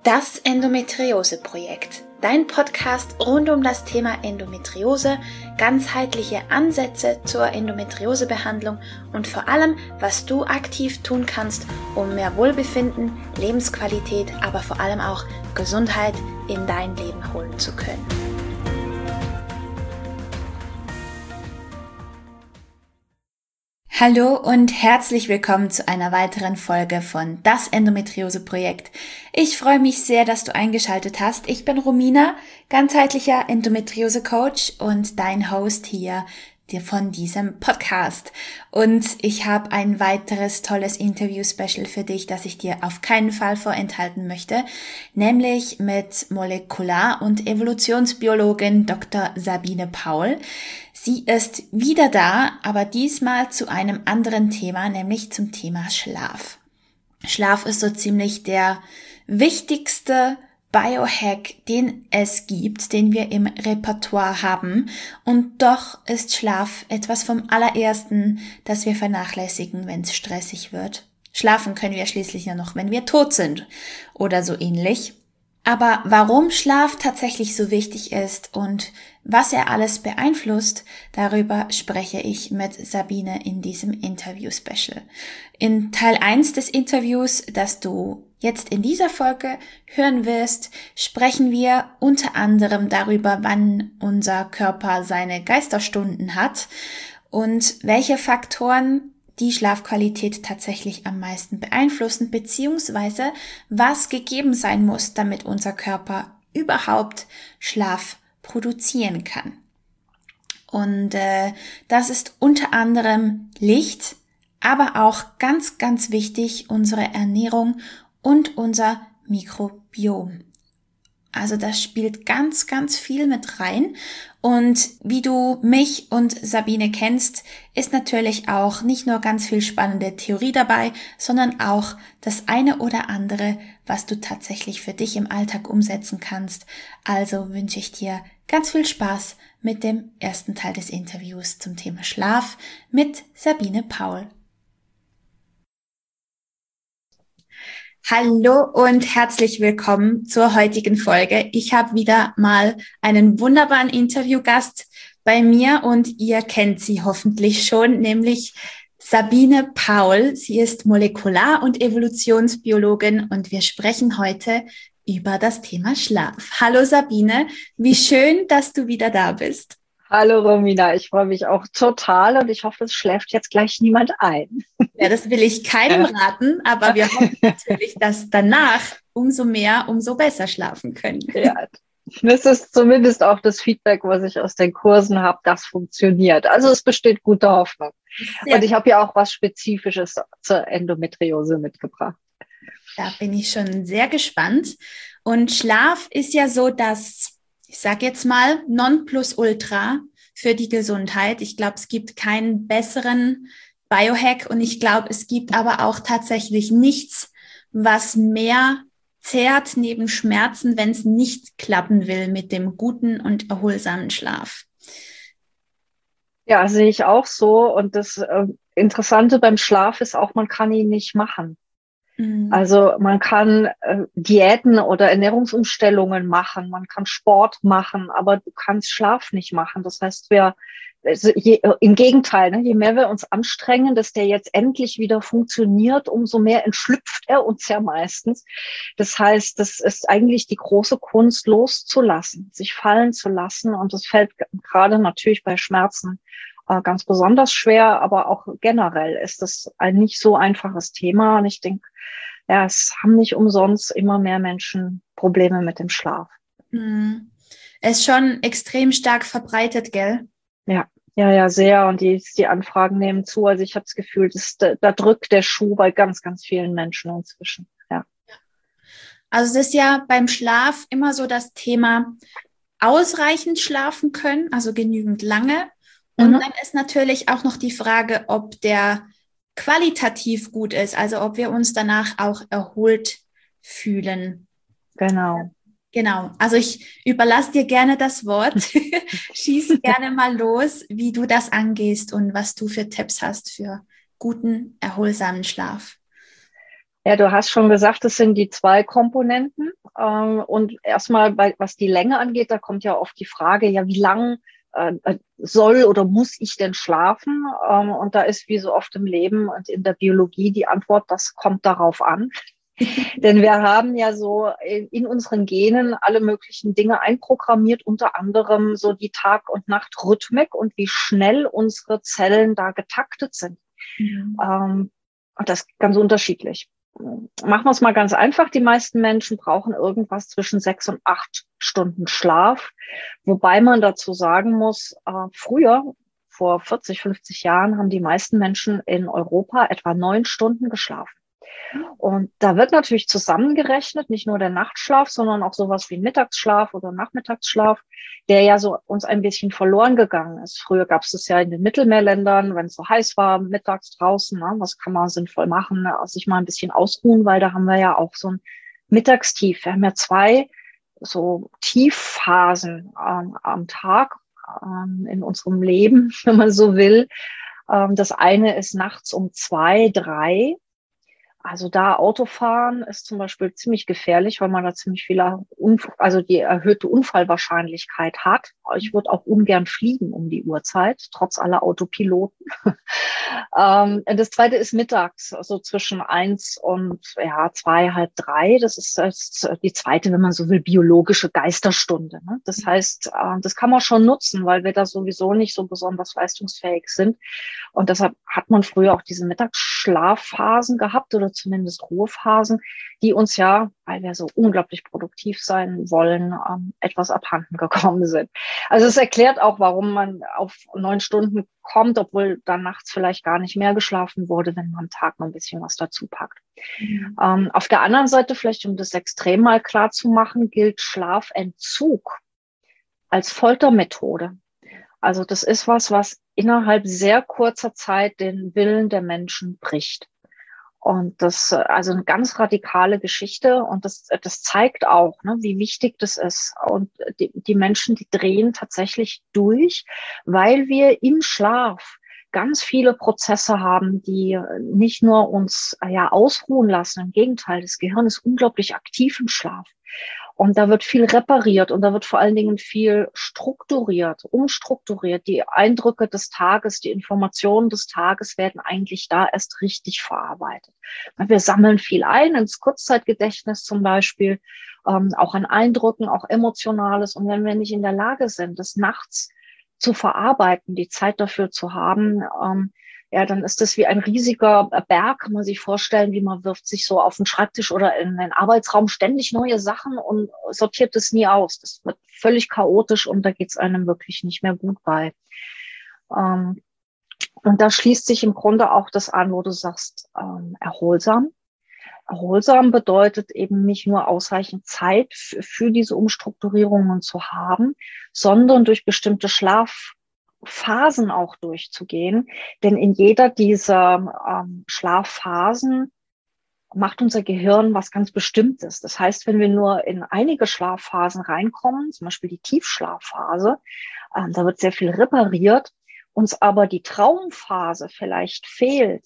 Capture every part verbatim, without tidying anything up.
Das Endometriose-Projekt, dein Podcast rund um das Thema Endometriose, ganzheitliche Ansätze zur Endometriosebehandlung und vor allem, was du aktiv tun kannst, um mehr Wohlbefinden, Lebensqualität, aber vor allem auch Gesundheit in dein Leben holen zu können. Hallo und herzlich willkommen zu einer weiteren Folge von Das Endometriose-Projekt. Ich freue mich sehr, dass du eingeschaltet hast. Ich bin Romina, ganzheitlicher Endometriose-Coach und dein Host hier von diesem Podcast. Und ich habe ein weiteres tolles Interview-Special für dich, das ich dir auf keinen Fall vorenthalten möchte, nämlich mit Molekular- und Evolutionsbiologin Doktor Sabine Paul. Sie ist wieder da, aber diesmal zu einem anderen Thema, nämlich zum Thema Schlaf. Schlaf ist so ziemlich der wichtigste Biohack, den es gibt, den wir im Repertoire haben. Und doch ist Schlaf etwas vom allerersten, das wir vernachlässigen, wenn es stressig wird. Schlafen können wir schließlich ja noch, wenn wir tot sind oder so ähnlich. Aber warum Schlaf tatsächlich so wichtig ist und was er alles beeinflusst, darüber spreche ich mit Sabine in diesem Interview-Special. In Teil eins des Interviews, das du jetzt in dieser Folge hören wirst, sprechen wir unter anderem darüber, wann unser Körper seine Geisterstunden hat und welche Faktoren die Schlafqualität tatsächlich am meisten beeinflussen, beziehungsweise was gegeben sein muss, damit unser Körper überhaupt Schlaf produzieren kann. Und äh, das ist unter anderem Licht, aber auch ganz, ganz wichtig unsere Ernährung und unser Mikrobiom. Also das spielt ganz, ganz viel mit rein. Und wie du mich und Sabine kennst, ist natürlich auch nicht nur ganz viel spannende Theorie dabei, sondern auch das eine oder andere, was du tatsächlich für dich im Alltag umsetzen kannst. Also wünsche ich dir ganz viel Spaß mit dem ersten Teil des Interviews zum Thema Schlaf mit Sabine Paul. Hallo und herzlich willkommen zur heutigen Folge. Ich habe wieder mal einen wunderbaren Interviewgast bei mir und ihr kennt sie hoffentlich schon, nämlich Sabine Paul. Sie ist Molekular- und Evolutionsbiologin und wir sprechen heute über das Thema Schlaf. Hallo Sabine, wie schön, dass du wieder da bist. Hallo Romina, ich freue mich auch total und ich hoffe, es schläft jetzt gleich niemand ein. Ja, das will ich keinem raten, aber wir hoffen natürlich, dass danach umso mehr, umso besser schlafen können. Ja, das ist zumindest auch das Feedback, was ich aus den Kursen habe, das funktioniert. Also es besteht gute Hoffnung. Sehr und ich habe ja auch was Spezifisches zur Endometriose mitgebracht. Da bin ich schon sehr gespannt. Und Schlaf ist ja so das, ich sage jetzt mal, Nonplusultra für die Gesundheit. Ich glaube, es gibt keinen besseren Biohack und ich glaube, es gibt aber auch tatsächlich nichts, was mehr zehrt neben Schmerzen, wenn es nicht klappen will mit dem guten und erholsamen Schlaf. Ja, sehe ich auch so. Und das äh, Interessante beim Schlaf ist auch, man kann ihn nicht machen. Also man kann äh, Diäten oder Ernährungsumstellungen machen, man kann Sport machen, aber du kannst Schlaf nicht machen. Das heißt, wir also je, im Gegenteil, ne, je mehr wir uns anstrengen, dass der jetzt endlich wieder funktioniert, umso mehr entschlüpft er uns ja meistens. Das heißt, das ist eigentlich die große Kunst, loszulassen, sich fallen zu lassen. Und das fällt gerade natürlich bei Schmerzen äh, ganz besonders schwer, aber auch generell ist das ein nicht so einfaches Thema. Und ich denke, ja, es haben nicht umsonst immer mehr Menschen Probleme mit dem Schlaf. Mhm. Es ist schon extrem stark verbreitet, gell? Ja, ja, ja, sehr. Und die, die Anfragen nehmen zu. Also ich habe das Gefühl, das, da, da drückt der Schuh bei ganz, ganz vielen Menschen inzwischen. Ja. Also es ist ja beim Schlaf immer so das Thema ausreichend schlafen können, also genügend lange. Und mhm. dann ist natürlich auch noch die Frage, ob der qualitativ gut ist, also ob wir uns danach auch erholt fühlen. Genau. Genau, also ich überlasse dir gerne das Wort. Schieß gerne mal los, wie du das angehst und was du für Tipps hast für guten, erholsamen Schlaf. Ja, du hast schon gesagt, das sind die zwei Komponenten. Ähm, und erstmal, bei, was die Länge angeht, da kommt ja oft die Frage, ja, wie lang äh, soll oder muss ich denn schlafen? Ähm, und da ist wie so oft im Leben und in der Biologie die Antwort, das kommt darauf an. Denn wir haben ja so in, in unseren Genen alle möglichen Dinge einprogrammiert, unter anderem so die Tag- und Nachtrhythmik und wie schnell unsere Zellen da getaktet sind. Mhm. Ähm, und das ist ganz unterschiedlich. Machen wir es mal ganz einfach. Die meisten Menschen brauchen irgendwas zwischen sechs und acht Stunden Schlaf. Wobei man dazu sagen muss, äh, früher, vor vierzig, fünfzig Jahren, haben die meisten Menschen in Europa etwa neun Stunden geschlafen. Und da wird natürlich zusammengerechnet, nicht nur der Nachtschlaf, sondern auch sowas wie Mittagsschlaf oder Nachmittagsschlaf, der ja so uns ein bisschen verloren gegangen ist. Früher gab es das ja in den Mittelmeerländern, wenn es so heiß war, mittags draußen, ne, was kann man sinnvoll machen, ne, sich mal ein bisschen ausruhen, weil da haben wir ja auch so ein Mittagstief. Wir haben ja zwei so Tiefphasen ähm, am Tag ähm, in unserem Leben, wenn man so will. Ähm, das eine ist nachts um zwei, drei. Also da Autofahren ist zum Beispiel ziemlich gefährlich, weil man da ziemlich viele, Unf- also die erhöhte Unfallwahrscheinlichkeit hat. Ich würde auch ungern fliegen um die Uhrzeit, trotz aller Autopiloten. ähm, das zweite ist mittags, also zwischen eins und ja zwei, halb drei. Das ist, das ist die zweite, wenn man so will, biologische Geisterstunde. Ne? Das heißt, äh, das kann man schon nutzen, weil wir da sowieso nicht so besonders leistungsfähig sind. Und deshalb hat man früher auch diese Mittagsschlafphasen gehabt oder zumindest Ruhephasen, die uns ja, weil wir so unglaublich produktiv sein wollen, ähm, etwas abhanden gekommen sind. Also es erklärt auch, warum man auf neun Stunden kommt, obwohl dann nachts vielleicht gar nicht mehr geschlafen wurde, wenn man am Tag noch ein bisschen was dazu packt. Mhm. Ähm, auf der anderen Seite, vielleicht um das extrem mal klar zu machen, gilt Schlafentzug als Foltermethode. Also das ist was, was innerhalb sehr kurzer Zeit den Willen der Menschen bricht. Und das, also eine ganz radikale Geschichte. Und das, das zeigt auch, ne, wie wichtig das ist. Und die, die Menschen, die drehen tatsächlich durch, weil wir im Schlaf ganz viele Prozesse haben, die nicht nur uns ja ausruhen lassen. Im Gegenteil, das Gehirn ist unglaublich aktiv im Schlaf. Und da wird viel repariert und da wird vor allen Dingen viel strukturiert, umstrukturiert. Die Eindrücke des Tages, die Informationen des Tages werden eigentlich da erst richtig verarbeitet. Wir sammeln viel ein, ins Kurzzeitgedächtnis zum Beispiel, ähm, auch an Eindrücken, auch Emotionales. Und wenn wir nicht in der Lage sind, das nachts zu verarbeiten, die Zeit dafür zu haben, ähm, ja, dann ist das wie ein riesiger Berg, kann man sich vorstellen, wie man wirft sich so auf den Schreibtisch oder in den Arbeitsraum ständig neue Sachen und sortiert das nie aus. Das wird völlig chaotisch und da geht es einem wirklich nicht mehr gut bei. Ähm, und da schließt sich im Grunde auch das an, wo du sagst, ähm, erholsam. Erholsam bedeutet eben nicht nur ausreichend Zeit für, für diese Umstrukturierungen zu haben, sondern durch bestimmte Schlaf Phasen auch durchzugehen. Denn in jeder dieser ähm, Schlafphasen macht unser Gehirn was ganz Bestimmtes. Das heißt, wenn wir nur in einige Schlafphasen reinkommen, zum Beispiel die Tiefschlafphase, ähm, da wird sehr viel repariert, uns aber die Traumphase vielleicht fehlt,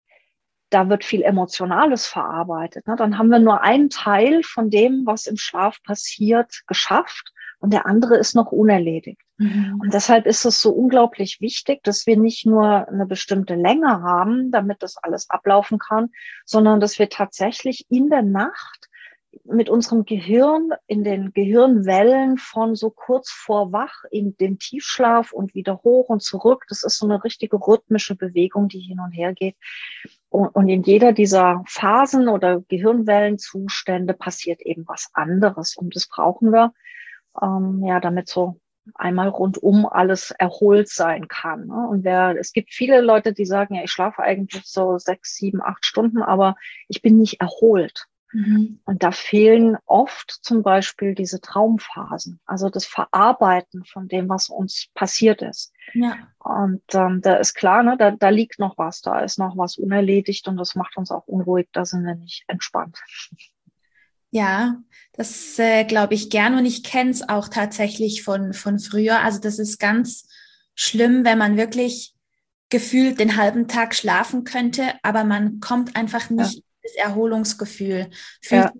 da wird viel Emotionales verarbeitet. Ne? Dann haben wir nur einen Teil von dem, was im Schlaf passiert, geschafft und der andere ist noch unerledigt. Mhm. Und deshalb ist es so unglaublich wichtig, dass wir nicht nur eine bestimmte Länge haben, damit das alles ablaufen kann, sondern dass wir tatsächlich in der Nacht mit unserem Gehirn in den Gehirnwellen von so kurz vor wach in den Tiefschlaf und wieder hoch und zurück. Das ist so eine richtige rhythmische Bewegung, die hin und her geht. Und in jeder dieser Phasen oder Gehirnwellenzustände passiert eben was anderes. Und das brauchen wir, ähm, ja, damit so einmal rundum alles erholt sein kann. Ne? Und wer, es gibt viele Leute, die sagen, ja, ich schlafe eigentlich so sechs, sieben, acht Stunden, aber ich bin nicht erholt. Mhm. Und da fehlen oft zum Beispiel diese Traumphasen, also das Verarbeiten von dem, was uns passiert ist. Ja. Und ähm, da ist klar, ne, da, da liegt noch was, da ist noch was unerledigt und das macht uns auch unruhig, da sind wir nicht entspannt. Ja, das äh, glaube ich gern und ich kenne es auch tatsächlich von, von früher. Also das ist ganz schlimm, wenn man wirklich gefühlt den halben Tag schlafen könnte, aber man kommt einfach nicht ja. in das Erholungsgefühl. Fühlt ja.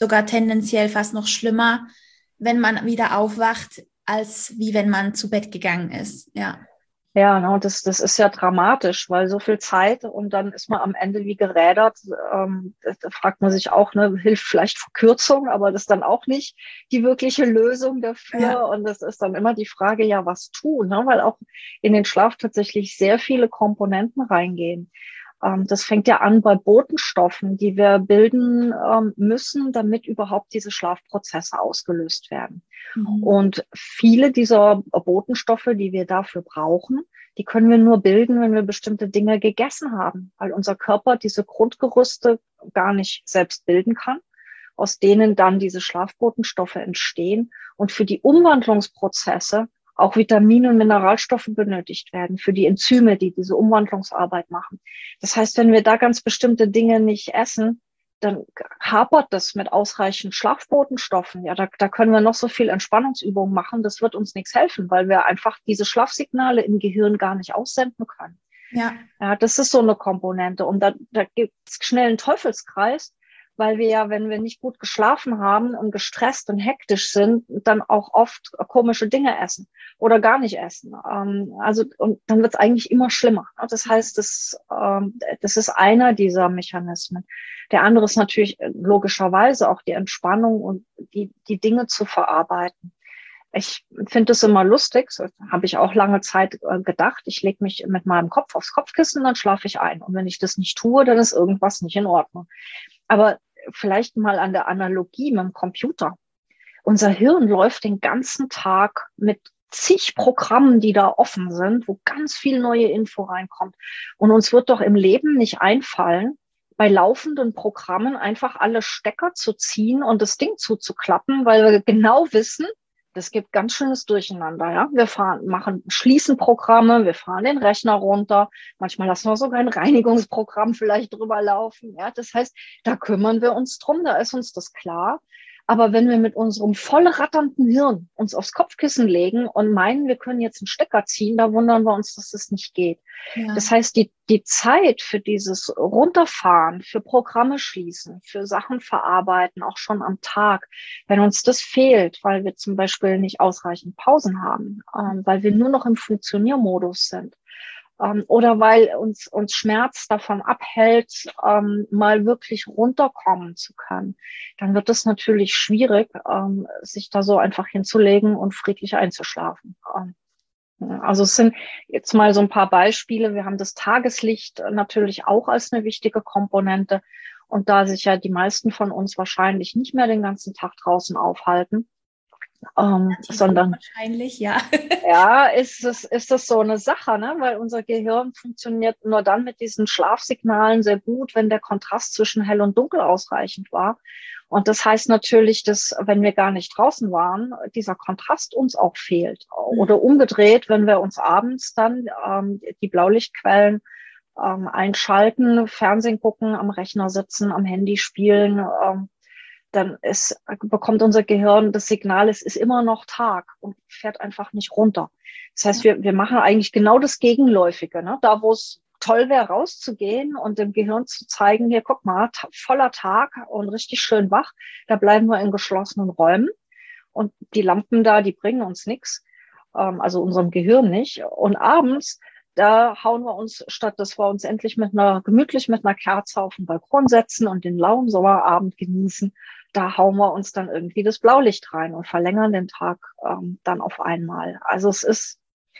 sogar tendenziell fast noch schlimmer, wenn man wieder aufwacht, als wie wenn man zu Bett gegangen ist. Ja. Ja, no, das, das ist ja dramatisch, weil so viel Zeit und dann ist man am Ende wie gerädert. Ähm, da, da fragt man sich auch, ne, hilft vielleicht Verkürzung, aber das ist dann auch nicht die wirkliche Lösung dafür. Ja. Und das ist dann immer die Frage, ja, was tun, ne? Weil auch in den Schlaf tatsächlich sehr viele Komponenten reingehen. Ähm, das fängt ja an bei Botenstoffen, die wir bilden ähm, müssen, damit überhaupt diese Schlafprozesse ausgelöst werden. Mhm. Und viele dieser Botenstoffe, die wir dafür brauchen, die können wir nur bilden, wenn wir bestimmte Dinge gegessen haben, weil unser Körper diese Grundgerüste gar nicht selbst bilden kann, aus denen dann diese Schlafbotenstoffe entstehen und für die Umwandlungsprozesse auch Vitamine und Mineralstoffe benötigt werden, für die Enzyme, die diese Umwandlungsarbeit machen. Das heißt, wenn wir da ganz bestimmte Dinge nicht essen, dann hapert das mit ausreichend Schlafbotenstoffen. Ja, da, da können wir noch so viel Entspannungsübungen machen. Das wird uns nichts helfen, weil wir einfach diese Schlafsignale im Gehirn gar nicht aussenden können. Ja. Ja, das ist so eine Komponente. Und da, da gibt es schnell einen Teufelskreis, weil wir ja, wenn wir nicht gut geschlafen haben und gestresst und hektisch sind, dann auch oft komische Dinge essen oder gar nicht essen. Ähm, also, und dann wird es eigentlich immer schlimmer. Das heißt, das, ähm, das ist einer dieser Mechanismen. Der andere ist natürlich logischerweise auch die Entspannung und die, die Dinge zu verarbeiten. Ich finde es immer lustig, so habe ich auch lange Zeit äh, gedacht, ich lege mich mit meinem Kopf aufs Kopfkissen, dann schlafe ich ein. Und wenn ich das nicht tue, dann ist irgendwas nicht in Ordnung. Aber vielleicht mal an der Analogie mit dem Computer. Unser Hirn läuft den ganzen Tag mit zig Programmen, die da offen sind, wo ganz viel neue Info reinkommt. Und uns wird doch im Leben nicht einfallen, bei laufenden Programmen einfach alle Stecker zu ziehen und das Ding zuzuklappen, weil wir genau wissen, das gibt ganz schönes Durcheinander. Ja, wir fahren, machen, schließen Programme, wir fahren den Rechner runter. Manchmal lassen wir sogar ein Reinigungsprogramm vielleicht drüber laufen. Ja, das heißt, da kümmern wir uns drum, da ist uns das klar. Aber wenn wir mit unserem voll ratternden Hirn uns aufs Kopfkissen legen und meinen, wir können jetzt einen Stecker ziehen, da wundern wir uns, dass das nicht geht. Ja. Das heißt, die, die Zeit für dieses Runterfahren, für Programme schließen, für Sachen verarbeiten, auch schon am Tag, wenn uns das fehlt, weil wir zum Beispiel nicht ausreichend Pausen haben, ähm, weil wir nur noch im Funktioniermodus sind, ähm, oder weil uns, uns Schmerz davon abhält, ähm, mal wirklich runterkommen zu können, dann wird es natürlich schwierig, ähm, sich da so einfach hinzulegen und friedlich einzuschlafen. Ähm, Also es sind jetzt mal so ein paar Beispiele. Wir haben das Tageslicht natürlich auch als eine wichtige Komponente. Und da sich ja die meisten von uns wahrscheinlich nicht mehr den ganzen Tag draußen aufhalten, ähm, sondern wahrscheinlich, ja. Ja, ist es, ist das so eine Sache, ne? Weil unser Gehirn funktioniert nur dann mit diesen Schlafsignalen sehr gut, wenn der Kontrast zwischen hell und dunkel ausreichend war. Und das heißt natürlich, dass, wenn wir gar nicht draußen waren, dieser Kontrast uns auch fehlt. Oder umgedreht, wenn wir uns abends dann ähm, die Blaulichtquellen ähm, einschalten, Fernsehen gucken, am Rechner sitzen, am Handy spielen, ähm, dann ist, bekommt unser Gehirn das Signal, es ist immer noch Tag und fährt einfach nicht runter. Das heißt, wir, wir machen eigentlich genau das Gegenläufige, ne? Da, wo es toll wäre, rauszugehen und dem Gehirn zu zeigen, hier, guck mal, voller Tag und richtig schön wach, da bleiben wir in geschlossenen Räumen und die Lampen da, die bringen uns nichts, ähm, also unserem Gehirn nicht. Und abends, da hauen wir uns, statt dass wir uns endlich mit einer, gemütlich mit einer Kerze auf den Balkon setzen und den lauen Sommerabend genießen, da hauen wir uns dann irgendwie das Blaulicht rein und verlängern den Tag ähm, dann auf einmal. Also es ist,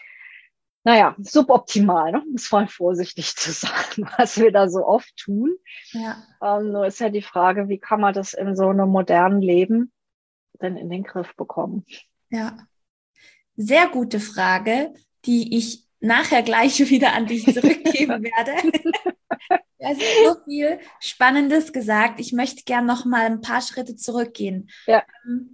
naja, suboptimal, ne? Muss man vorsichtig zu sagen, was wir da so oft tun. Ja. Ähm, nur ist ja die Frage, wie kann man das in so einem modernen Leben denn in den Griff bekommen? Ja, sehr gute Frage, die ich nachher gleich wieder an dich zurückgeben werde. Du hast so viel Spannendes gesagt. Ich möchte gerne noch mal ein paar Schritte zurückgehen. Ja.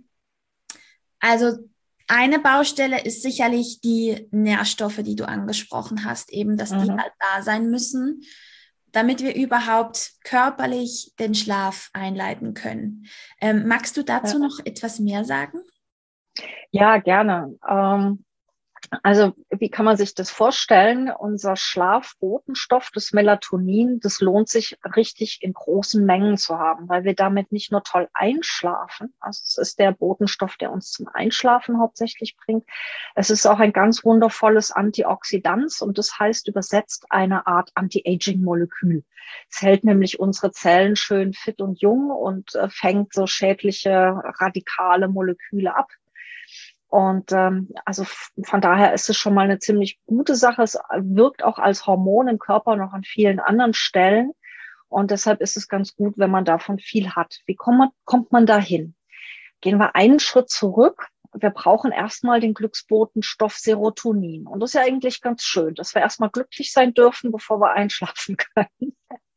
Also eine Baustelle ist sicherlich die Nährstoffe, die du angesprochen hast, eben, dass mhm. die halt da sein müssen, damit wir überhaupt körperlich den Schlaf einleiten können. Ähm, magst du dazu ja. noch etwas mehr sagen? Ja, gerne. Ähm Also wie kann man sich das vorstellen? Unser Schlafbotenstoff, das Melatonin, das lohnt sich richtig in großen Mengen zu haben, weil wir damit nicht nur toll einschlafen. Also es ist der Botenstoff, der uns zum Einschlafen hauptsächlich bringt. Es ist auch ein ganz wundervolles Antioxidant und das heißt übersetzt eine Art Anti-Aging-Molekül. Es hält nämlich unsere Zellen schön fit und jung und äh, fängt so schädliche radikale Moleküle ab. Und ähm, also von daher ist es schon mal eine ziemlich gute Sache. Es wirkt auch als Hormon im Körper noch an vielen anderen Stellen. Und deshalb ist es ganz gut, wenn man davon viel hat. Wie kommt man, kommt man dahin? Gehen wir einen Schritt zurück. Wir brauchen erstmal den Glücksbotenstoff Serotonin. Und das ist ja eigentlich ganz schön, dass wir erstmal glücklich sein dürfen, bevor wir einschlafen können.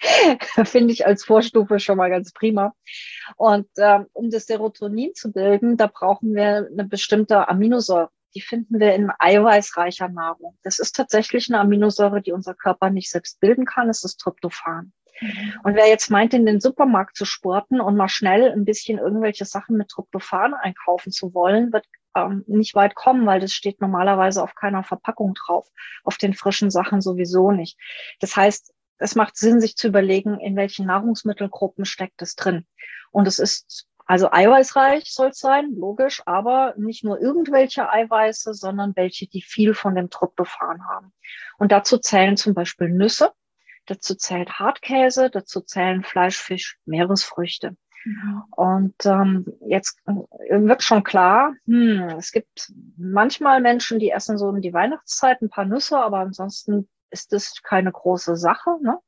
Finde ich als Vorstufe schon mal ganz prima. Und ähm, um das Serotonin zu bilden, da brauchen wir eine bestimmte Aminosäure. Die finden wir in eiweißreicher Nahrung. Das ist tatsächlich eine Aminosäure, die unser Körper nicht selbst bilden kann. Es ist Tryptophan. Mhm. Und wer jetzt meint, in den Supermarkt zu spurten und mal schnell ein bisschen irgendwelche Sachen mit Tryptophan einkaufen zu wollen, wird ähm, nicht weit kommen, weil das steht normalerweise auf keiner Verpackung drauf. Auf den frischen Sachen sowieso nicht. Das heißt, es macht Sinn, sich zu überlegen, in welchen Nahrungsmittelgruppen steckt es drin. Und es ist also eiweißreich soll es sein, logisch, aber nicht nur irgendwelche Eiweiße, sondern welche, die viel von dem Tryptophan haben. Und dazu zählen zum Beispiel Nüsse, dazu zählt Hartkäse, dazu zählen Fleisch, Fisch, Meeresfrüchte. Mhm. Und ähm, jetzt wird schon klar, hm, es gibt manchmal Menschen, die essen so um die Weihnachtszeit ein paar Nüsse, aber ansonsten ist das keine große Sache, ne?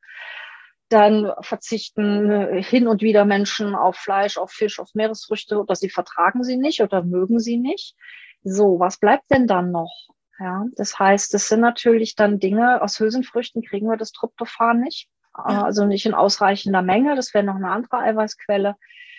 Dann verzichten hin und wieder Menschen auf Fleisch, auf Fisch, auf Meeresfrüchte oder sie vertragen sie nicht oder mögen sie nicht. So, was bleibt denn dann noch? Ja, das heißt, das sind natürlich dann Dinge, aus Hülsenfrüchten kriegen wir das Tryptophan nicht, ja. Also nicht in ausreichender Menge, das wäre noch eine andere Eiweißquelle.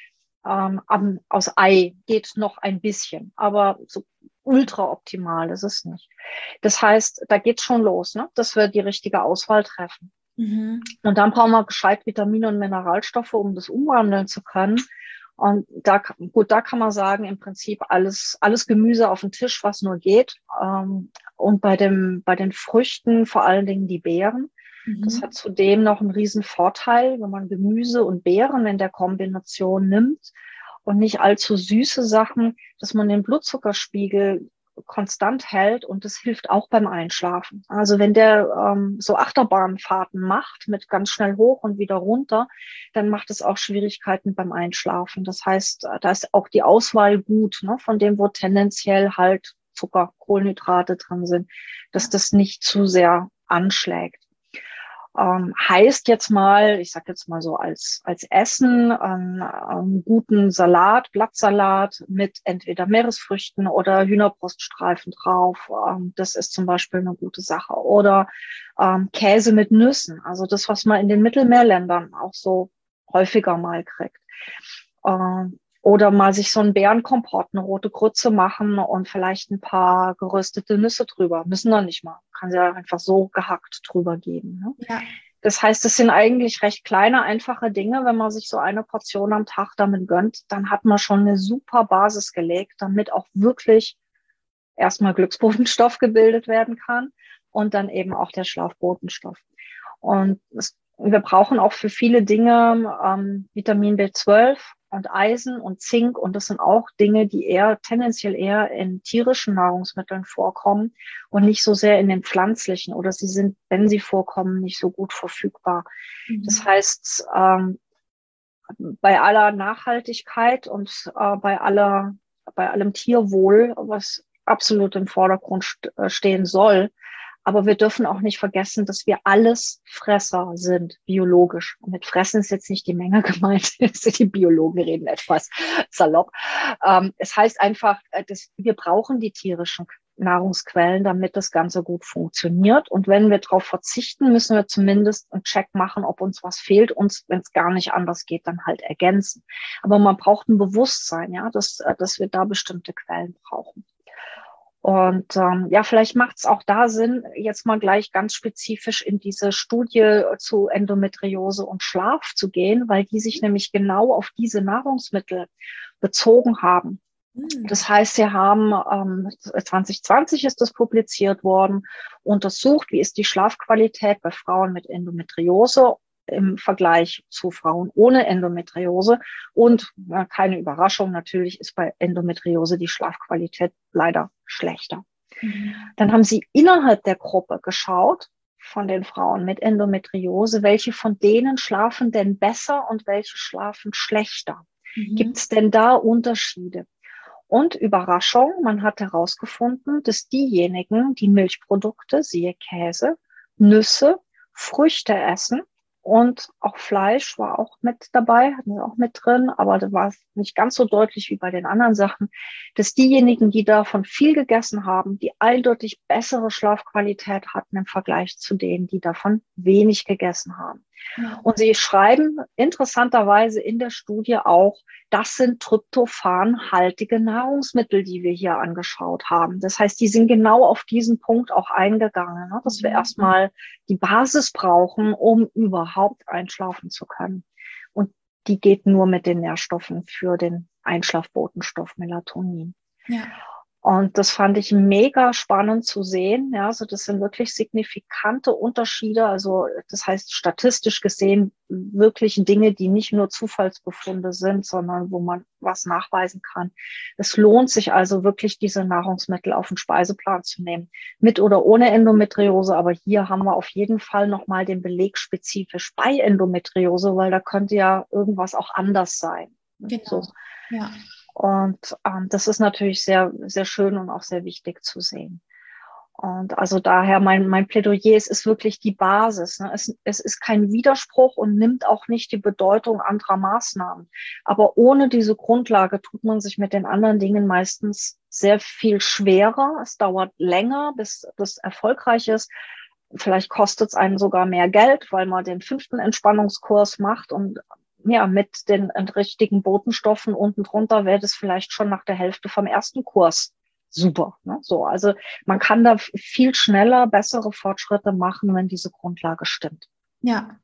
Ähm, aus Ei geht noch ein bisschen, aber so ultra optimal ist es nicht. Das heißt, da geht's schon los, ne? Dass wir die richtige Auswahl treffen. Mhm. Und dann brauchen wir gescheit Vitamine und Mineralstoffe, um das umwandeln zu können. Und da, gut, da kann man sagen, im Prinzip alles, alles Gemüse auf den Tisch, was nur geht. Ähm, und bei dem, bei den Früchten vor allen Dingen die Beeren. Mhm. Das hat zudem noch einen riesen Vorteil, wenn man Gemüse und Beeren in der Kombination nimmt und nicht allzu süße Sachen, dass man den Blutzuckerspiegel konstant hält und das hilft auch beim Einschlafen. Also wenn der ähm, so Achterbahnfahrten macht mit ganz schnell hoch und wieder runter, dann macht es auch Schwierigkeiten beim Einschlafen. Das heißt, da ist auch die Auswahl gut, ne, von dem, wo tendenziell halt Zucker, Kohlenhydrate drin sind, dass das nicht zu sehr anschlägt. Ähm, heißt jetzt mal, ich sage jetzt mal so als als Essen, ähm, einen guten Salat, Blattsalat mit entweder Meeresfrüchten oder Hühnerbruststreifen drauf. Ähm, das ist zum Beispiel eine gute Sache. Oder ähm, Käse mit Nüssen, also das, was man in den Mittelmeerländern auch so häufiger mal kriegt. Ähm, Oder mal sich so einen Beerenkompott, eine rote Grütze machen und vielleicht ein paar geröstete Nüsse drüber. Müssen doch nicht mal. Kann sie ja einfach so gehackt drüber geben. Ne? Ja. Das heißt, es sind eigentlich recht kleine, einfache Dinge. Wenn man sich so eine Portion am Tag damit gönnt, dann hat man schon eine super Basis gelegt, damit auch wirklich erstmal Glücksbotenstoff gebildet werden kann und dann eben auch der Schlafbotenstoff. Und es, wir brauchen auch für viele Dinge ähm, Vitamin B zwölf und Eisen und Zink. Und das sind auch Dinge, die eher tendenziell eher in tierischen Nahrungsmitteln vorkommen und nicht so sehr in den pflanzlichen. Oder sie sind, wenn sie vorkommen, nicht so gut verfügbar. Mhm. Das heißt, ähm, bei aller Nachhaltigkeit und äh, bei aller, bei allem Tierwohl, was absolut im Vordergrund st- stehen soll, aber wir dürfen auch nicht vergessen, dass wir alles Fresser sind, biologisch. Und mit Fressen ist jetzt nicht die Menge gemeint. Die Biologen reden etwas salopp. Ähm, es heißt einfach, dass wir brauchen die tierischen Nahrungsquellen, damit das Ganze gut funktioniert. Und wenn wir darauf verzichten, müssen wir zumindest einen Check machen, ob uns was fehlt. Und wenn es gar nicht anders geht, dann halt ergänzen. Aber man braucht ein Bewusstsein, ja, dass, dass wir da bestimmte Quellen brauchen. Und ähm, ja, vielleicht macht es auch da Sinn, jetzt mal gleich ganz spezifisch in diese Studie zu Endometriose und Schlaf zu gehen, weil die sich nämlich genau auf diese Nahrungsmittel bezogen haben. Mhm. Das heißt, sie haben, ähm, zwanzig zwanzig ist das publiziert worden, untersucht, wie ist die Schlafqualität bei Frauen mit Endometriose im Vergleich zu Frauen ohne Endometriose. Und na, keine Überraschung, natürlich ist bei Endometriose die Schlafqualität leider schlechter. Mhm. Dann haben sie innerhalb der Gruppe geschaut, von den Frauen mit Endometriose, welche von denen schlafen denn besser und welche schlafen schlechter? Mhm. Gibt es denn da Unterschiede? Und Überraschung, man hat herausgefunden, dass diejenigen, die Milchprodukte, siehe Käse, Nüsse, Früchte essen und auch Fleisch war auch mit dabei, hatten wir auch mit drin, aber das war nicht ganz so deutlich wie bei den anderen Sachen, dass diejenigen, die davon viel gegessen haben, die eindeutig bessere Schlafqualität hatten im Vergleich zu denen, die davon wenig gegessen haben. Ja. Und sie schreiben interessanterweise in der Studie auch, das sind tryptophanhaltige Nahrungsmittel, die wir hier angeschaut haben. Das heißt, die sind genau auf diesen Punkt auch eingegangen, ne? Dass wir erstmal die Basis brauchen, um überhaupt einschlafen zu können. Und die geht nur mit den Nährstoffen für den Einschlafbotenstoff Melatonin. Ja. Und das fand ich mega spannend zu sehen. Ja, also das sind wirklich signifikante Unterschiede. Also das heißt statistisch gesehen wirklich Dinge, die nicht nur Zufallsbefunde sind, sondern wo man was nachweisen kann. Es lohnt sich also wirklich, diese Nahrungsmittel auf den Speiseplan zu nehmen. Mit oder ohne Endometriose. Aber hier haben wir auf jeden Fall nochmal den Beleg spezifisch bei Endometriose, weil da könnte ja irgendwas auch anders sein. Genau. So. Ja. Und ähm, das ist natürlich sehr, sehr schön und auch sehr wichtig zu sehen. Und also daher mein, mein Plädoyer, es ist wirklich die Basis. Ne? Es, es ist kein Widerspruch und nimmt auch nicht die Bedeutung anderer Maßnahmen. Aber ohne diese Grundlage tut man sich mit den anderen Dingen meistens sehr viel schwerer. Es dauert länger, bis das erfolgreich ist. Vielleicht kostet es einen sogar mehr Geld, weil man den fünften Entspannungskurs macht und ja, mit den richtigen Botenstoffen unten drunter wäre das vielleicht schon nach der Hälfte vom ersten Kurs super. Ne? So, also man kann da viel schneller bessere Fortschritte machen, wenn diese Grundlage stimmt. Ja,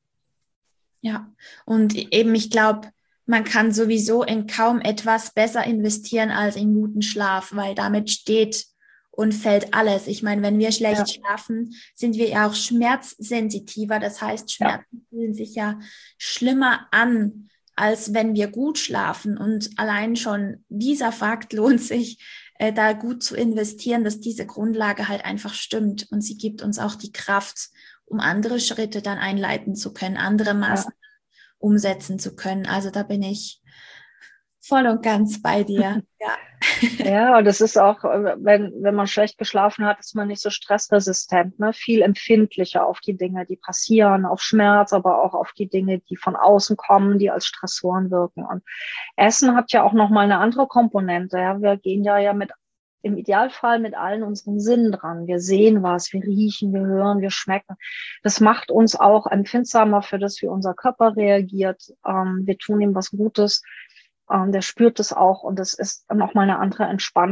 ja. Und eben, ich glaube, man kann sowieso in kaum etwas besser investieren als in guten Schlaf, weil damit steht und fällt alles. Ich meine, wenn wir schlecht ja. schlafen, sind wir ja auch schmerzsensitiver. Das heißt, Schmerzen ja. fühlen sich ja schlimmer an, als wenn wir gut schlafen. Und allein schon dieser Fakt lohnt sich, äh, da gut zu investieren, dass diese Grundlage halt einfach stimmt. Und sie gibt uns auch die Kraft, um andere Schritte dann einleiten zu können, andere Maßnahmen ja. umsetzen zu können. Also da bin ich voll und ganz bei dir. Ja. Ja, und das ist auch, wenn, wenn man schlecht geschlafen hat, ist man nicht so stressresistent, ne? Viel empfindlicher auf die Dinge, die passieren, auf Schmerz, aber auch auf die Dinge, die von außen kommen, die als Stressoren wirken. Und Essen hat ja auch nochmal eine andere Komponente. Ja? Wir gehen ja, ja mit, im Idealfall mit allen unseren Sinnen dran. Wir sehen was, wir riechen, wir hören, wir schmecken. Das macht uns auch empfindsamer für das, wie unser Körper reagiert. Ähm, wir tun ihm was Gutes. Ähm, der spürt es auch und das ist nochmal eine andere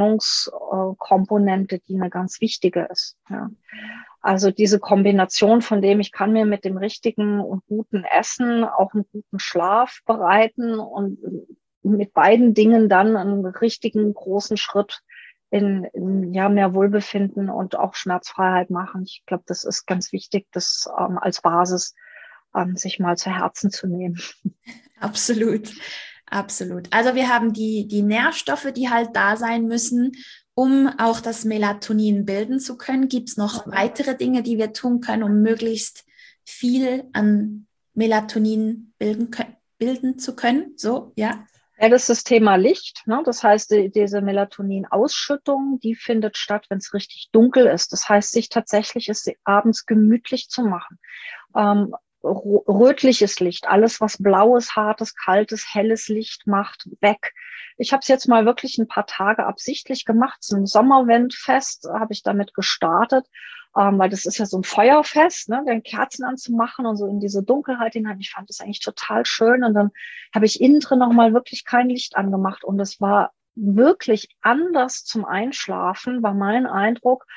Entspannungskomponente, äh, die eine ganz wichtige ist. Ja. Also diese Kombination von dem, ich kann mir mit dem richtigen und guten Essen auch einen guten Schlaf bereiten und mit beiden Dingen dann einen richtigen großen Schritt in, in ja mehr Wohlbefinden und auch Schmerzfreiheit machen. Ich glaube, das ist ganz wichtig, das ähm, als Basis ähm, sich mal zu Herzen zu nehmen. Absolut. Absolut. Also wir haben die, die Nährstoffe, die halt da sein müssen, um auch das Melatonin bilden zu können. Gibt es noch weitere Dinge, die wir tun können, um möglichst viel an Melatonin bilden, bilden zu können? So, ja. Ja, das ist das Thema Licht. Ne? Das heißt, die, diese Melatonin-Ausschüttung, die findet statt, wenn es richtig dunkel ist. Das heißt, sich tatsächlich es abends gemütlich zu machen. Ähm, rötliches Licht, alles was blaues, hartes, kaltes, helles Licht macht, weg. Ich habe es jetzt mal wirklich ein paar Tage absichtlich gemacht. Zum Sommerwendfest habe ich damit gestartet, ähm, weil das ist ja so ein Feuerfest, ne, den Kerzen anzumachen und so in diese Dunkelheit hinein. Ich fand das eigentlich total schön und dann habe ich innen drin nochmal wirklich kein Licht angemacht und es war wirklich anders zum Einschlafen, war mein Eindruck,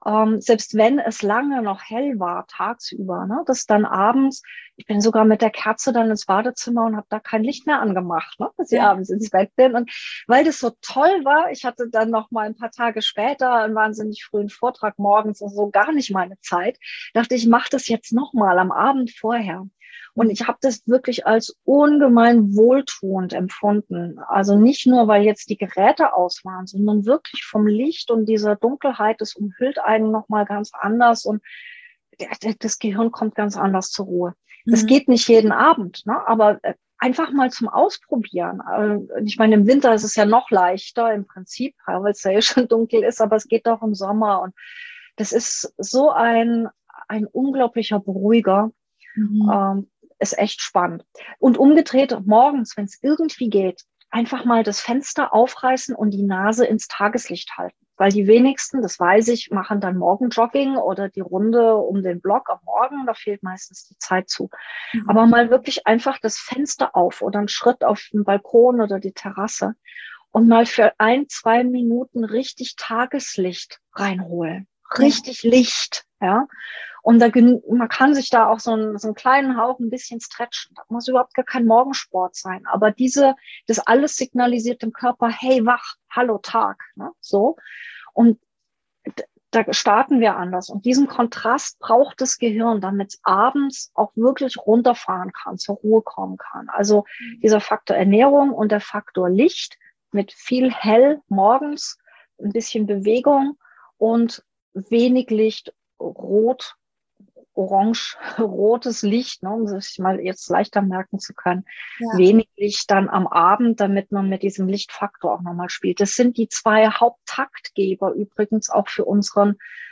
ähm, selbst wenn es lange noch hell war, tagsüber, ne, dass dann abends, ich bin sogar mit der Kerze dann ins Badezimmer und habe da kein Licht mehr angemacht, ne, dass ich Ja. abends ins Bett bin. Und weil das so toll war, ich hatte dann noch mal ein paar Tage später einen wahnsinnig frühen Vortrag morgens und so gar nicht meine Zeit, dachte ich, mache das jetzt noch mal am Abend vorher. Und ich habe das wirklich als ungemein wohltuend empfunden. Also nicht nur, weil jetzt die Geräte aus waren, sondern wirklich vom Licht und dieser Dunkelheit, das umhüllt einen nochmal ganz anders und das Gehirn kommt ganz anders zur Ruhe. Das mhm. geht nicht jeden Abend, ne? Aber einfach mal zum Ausprobieren. Ich meine, im Winter ist es ja noch leichter im Prinzip, weil es ja eh schon dunkel ist, aber es geht doch im Sommer. Und das ist so ein, ein unglaublicher Beruhiger. Mhm. Ähm, ist echt spannend. Und umgedreht, morgens, wenn es irgendwie geht, einfach mal das Fenster aufreißen und die Nase ins Tageslicht halten. Weil die wenigsten, das weiß ich, machen dann Morgenjogging oder die Runde um den Block am Morgen. Da fehlt meistens die Zeit zu. Mhm. Aber mal wirklich einfach das Fenster auf oder einen Schritt auf den Balkon oder die Terrasse und mal für ein, zwei Minuten richtig Tageslicht reinholen. Richtig ja. Licht, ja. Und da, man kann sich da auch so einen, so einen kleinen Hauch ein bisschen stretchen. Da muss überhaupt gar kein Morgensport sein. Aber diese, das alles signalisiert dem Körper, hey, wach, hallo Tag, ne? So. Und da starten wir anders. Und diesen Kontrast braucht das Gehirn, damit es abends auch wirklich runterfahren kann, zur Ruhe kommen kann. Also dieser Faktor Ernährung und der Faktor Licht mit viel hell morgens, ein bisschen Bewegung und wenig Licht, rot, orange, rotes Licht, ne, um sich mal jetzt leichter merken zu können. Ja. Wenig Licht dann am Abend, damit man mit diesem Lichtfaktor auch nochmal spielt. Das sind die zwei Haupttaktgeber übrigens auch für unseren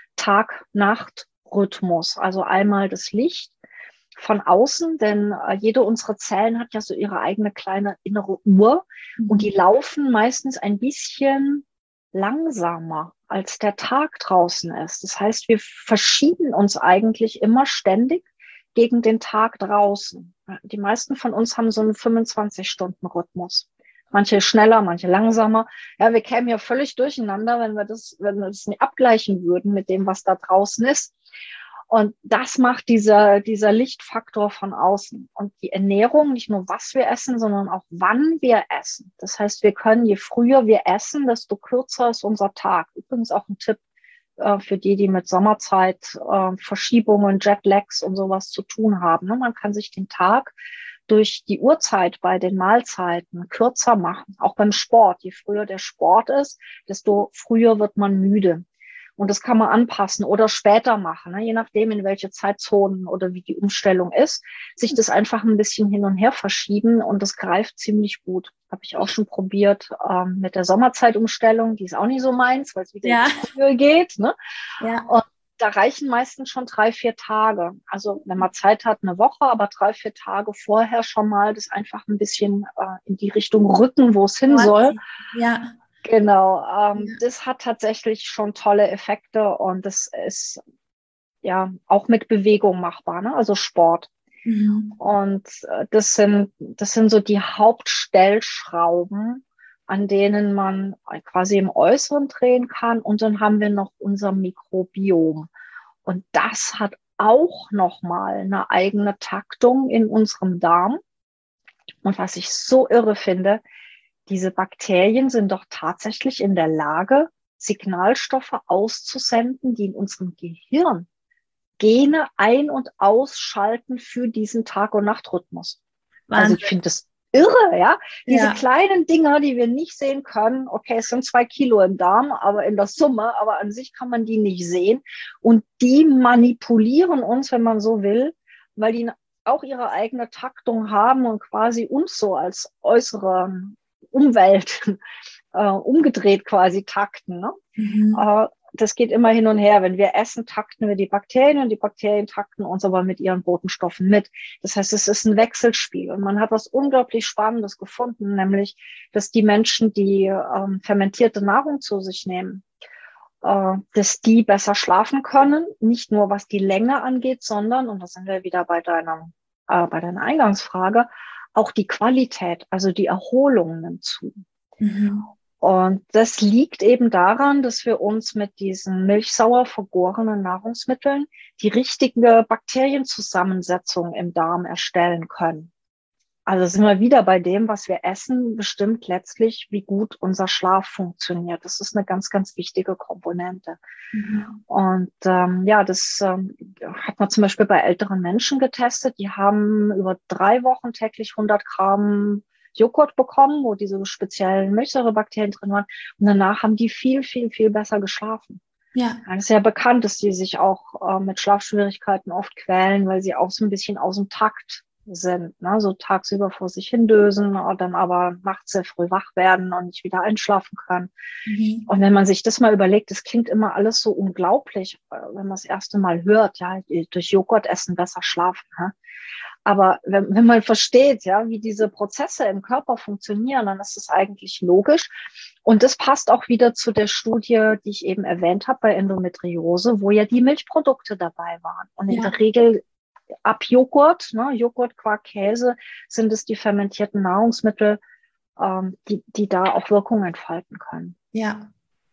Tag-Nacht-Rhythmus. Also einmal das Licht von außen, denn äh, jede unserer Zellen hat ja so ihre eigene kleine innere Uhr mhm. und die laufen meistens ein bisschen langsamer, als der Tag draußen ist. Das heißt, wir verschieben uns eigentlich immer ständig gegen den Tag draußen. Die meisten von uns haben so einen fünfundzwanzig-Stunden-Rhythmus. Manche schneller, manche langsamer. Ja, wir kämen ja völlig durcheinander, wenn wir das, wenn wir das nicht abgleichen würden mit dem, was da draußen ist. Und das macht dieser, dieser Lichtfaktor von außen. Und die Ernährung, nicht nur was wir essen, sondern auch wann wir essen. Das heißt, wir können, je früher wir essen, desto kürzer ist unser Tag. Übrigens auch ein Tipp äh, für die, die mit Sommerzeit, äh, Verschiebungen, Jetlags und sowas zu tun haben. Ne? Man kann sich den Tag durch die Uhrzeit bei den Mahlzeiten kürzer machen. Auch beim Sport. Je früher der Sport ist, desto früher wird man müde. Und das kann man anpassen oder später machen, ne? Je nachdem, in welche Zeitzonen oder wie die Umstellung ist, sich das einfach ein bisschen hin und her verschieben und das greift ziemlich gut. Habe ich auch schon probiert ähm, mit der Sommerzeitumstellung, die ist auch nicht so meins, weil es wieder ja. in die Frühe geht. Ne? Ja. Und da reichen meistens schon drei, vier Tage. Also wenn man Zeit hat, eine Woche, aber drei, vier Tage vorher schon mal das einfach ein bisschen äh, in die Richtung rücken, wo es hin soll. Ja. Genau, ähm, ja. das hat tatsächlich schon tolle Effekte und das ist ja auch mit Bewegung machbar, ne? Also Sport. Mhm. Und äh, das sind das sind so die Hauptstellschrauben, an denen man quasi im Äußeren drehen kann. Und dann haben wir noch unser Mikrobiom. Und das hat auch nochmal eine eigene Taktung in unserem Darm. Und was ich so irre finde, diese Bakterien sind doch tatsächlich in der Lage, Signalstoffe auszusenden, die in unserem Gehirn Gene ein- und ausschalten für diesen Tag- und Nachtrhythmus. Wahnsinn. Also ich finde das irre, ja. Diese ja. kleinen Dinger, die wir nicht sehen können, okay, es sind zwei Kilo im Darm, aber in der Summe, aber an sich kann man die nicht sehen. Und die manipulieren uns, wenn man so will, weil die auch ihre eigene Taktung haben und quasi uns so als äußere Umwelt äh, umgedreht quasi takten. Ne? Mhm. Äh, das geht immer hin und her. Wenn wir essen, takten wir die Bakterien und die Bakterien takten uns aber mit ihren Botenstoffen mit. Das heißt, es ist ein Wechselspiel. Und man hat was unglaublich Spannendes gefunden, nämlich, dass die Menschen, die ähm, fermentierte Nahrung zu sich nehmen, äh, dass die besser schlafen können. Nicht nur was die Länge angeht, sondern, und da sind wir wieder bei deiner, äh, bei deiner Eingangsfrage, auch die Qualität, also die Erholung nimmt zu. Mhm. Und das liegt eben daran, dass wir uns mit diesen milchsauer vergorenen Nahrungsmitteln die richtige Bakterienzusammensetzung im Darm erstellen können. Also sind wir wieder bei dem, was wir essen, bestimmt letztlich, wie gut unser Schlaf funktioniert. Das ist eine ganz, ganz wichtige Komponente. Mhm. Und ähm, ja, das ähm, hat man zum Beispiel bei älteren Menschen getestet. Die haben über drei Wochen täglich hundert Gramm Joghurt bekommen, wo diese speziellen Milchsäurebakterien drin waren. Und danach haben die viel, viel, viel besser geschlafen. Ja. Es ist ja bekannt, dass die sich auch äh, mit Schlafschwierigkeiten oft quälen, weil sie auch so ein bisschen aus dem Takt sind, ne? So tagsüber vor sich hindösen und dann aber nachts sehr früh wach werden und nicht wieder einschlafen können. Mhm. Und wenn man sich das mal überlegt, das klingt immer alles so unglaublich, wenn man das erste Mal hört, ja, durch Joghurt essen besser schlafen. Ne? Aber wenn, wenn man versteht, ja, wie diese Prozesse im Körper funktionieren, dann ist es eigentlich logisch. Und das passt auch wieder zu der Studie, die ich eben erwähnt habe bei Endometriose, wo ja die Milchprodukte dabei waren. Und in ja. der Regel ab Joghurt, ne, Joghurt, Quark, Käse, sind es die fermentierten Nahrungsmittel, ähm, die, die da auch Wirkung entfalten können. Ja.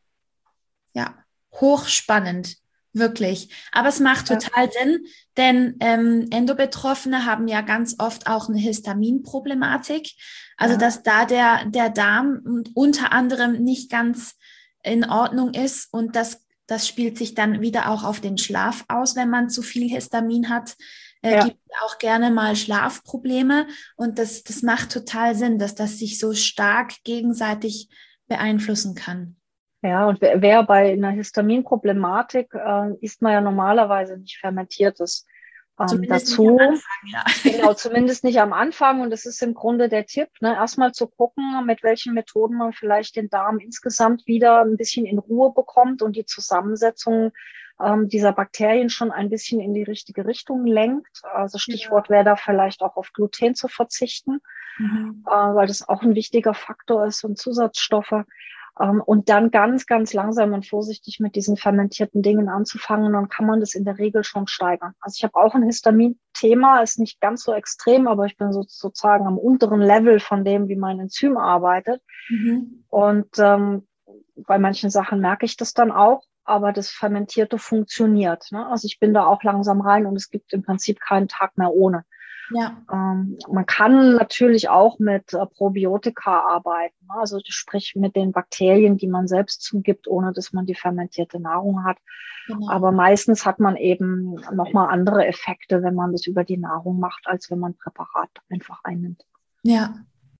Ja, hochspannend, wirklich. Aber es macht total ja. Sinn, denn ähm, Endobetroffene haben ja ganz oft auch eine Histaminproblematik. Also, ja. dass da der, der Darm unter anderem nicht ganz in Ordnung ist und das Das spielt sich dann wieder auch auf den Schlaf aus, wenn man zu viel Histamin hat. Äh, ja. Gibt auch gerne mal Schlafprobleme. Und das, das macht total Sinn, dass das sich so stark gegenseitig beeinflussen kann. Ja, und wer, wer bei einer Histaminproblematik äh, isst man ja normalerweise nicht Fermentiertes. Ähm, dazu, nicht am Anfang, ja. Genau, zumindest nicht am Anfang. Und das ist im Grunde der Tipp, ne, erstmal zu gucken, mit welchen Methoden man vielleicht den Darm insgesamt wieder ein bisschen in Ruhe bekommt und die Zusammensetzung ähm, dieser Bakterien schon ein bisschen in die richtige Richtung lenkt. Also Stichwort wäre da vielleicht auch auf Gluten zu verzichten, mhm. äh, weil das auch ein wichtiger Faktor ist und Zusatzstoffe. Um, und dann ganz, ganz langsam und vorsichtig mit diesen fermentierten Dingen anzufangen, dann kann man das in der Regel schon steigern. Also ich habe auch ein Histamin-Thema, ist nicht ganz so extrem, aber ich bin so, sozusagen am unteren Level von dem, wie mein Enzym arbeitet. Mhm. Und ähm, bei manchen Sachen merke ich das dann auch, aber das Fermentierte funktioniert. Ne? Also ich bin da auch langsam rein und es gibt im Prinzip keinen Tag mehr ohne. Ja. Ähm, man kann natürlich auch mit äh, Probiotika arbeiten, ne? Also sprich mit den Bakterien, die man selbst zugibt, ohne dass man die fermentierte Nahrung hat. Genau. Aber meistens hat man eben nochmal andere Effekte, wenn man das über die Nahrung macht, als wenn man Präparat einfach einnimmt. Ja.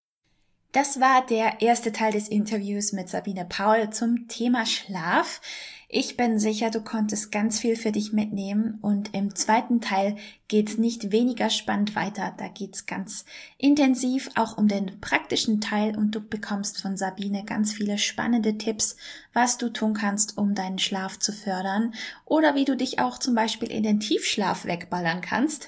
Das war der erste Teil des Interviews mit Sabine Paul zum Thema Schlaf. Ich bin sicher, du konntest ganz viel für dich mitnehmen und im zweiten Teil geht's nicht weniger spannend weiter. Da geht's ganz intensiv auch um den praktischen Teil und du bekommst von Sabine ganz viele spannende Tipps, was du tun kannst, um deinen Schlaf zu fördern oder wie du dich auch zum Beispiel in den Tiefschlaf wegballern kannst.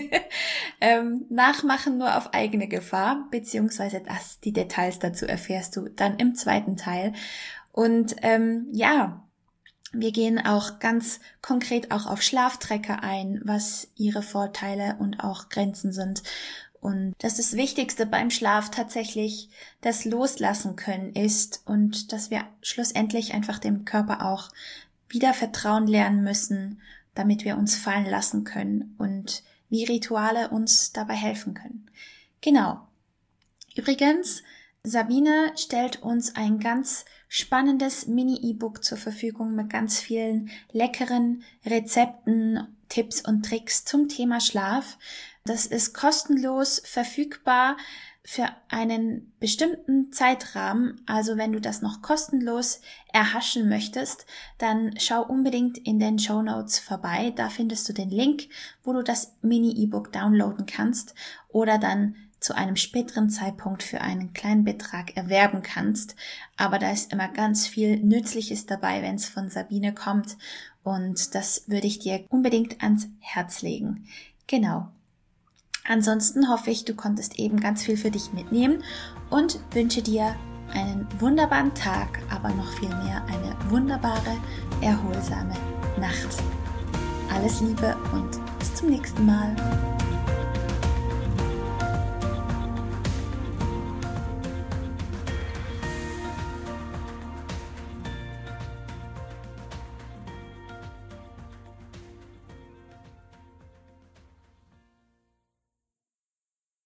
ähm, nachmachen nur auf eigene Gefahr, beziehungsweise das, die Details dazu erfährst du dann im zweiten Teil. Und ähm, ja, wir gehen auch ganz konkret auch auf Schlaftrecker ein, was ihre Vorteile und auch Grenzen sind. Und dass das Wichtigste beim Schlaf tatsächlich das Loslassen können ist und dass wir schlussendlich einfach dem Körper auch wieder Vertrauen lernen müssen, damit wir uns fallen lassen können und wie Rituale uns dabei helfen können. Genau. Übrigens, Sabine stellt uns ein ganz spannendes Mini-E-Book zur Verfügung mit ganz vielen leckeren Rezepten, Tipps und Tricks zum Thema Schlaf. Das ist kostenlos verfügbar für einen bestimmten Zeitrahmen. Also wenn du das noch kostenlos erhaschen möchtest, dann schau unbedingt in den Shownotes vorbei. Da findest du den Link, wo du das Mini-E-Book downloaden kannst oder dann zu einem späteren Zeitpunkt für einen kleinen Betrag erwerben kannst. Aber da ist immer ganz viel Nützliches dabei, wenn es von Sabine kommt. Und das würde ich dir unbedingt ans Herz legen. Genau. Ansonsten hoffe ich, du konntest eben ganz viel für dich mitnehmen und wünsche dir einen wunderbaren Tag, aber noch viel mehr eine wunderbare, erholsame Nacht. Alles Liebe und bis zum nächsten Mal.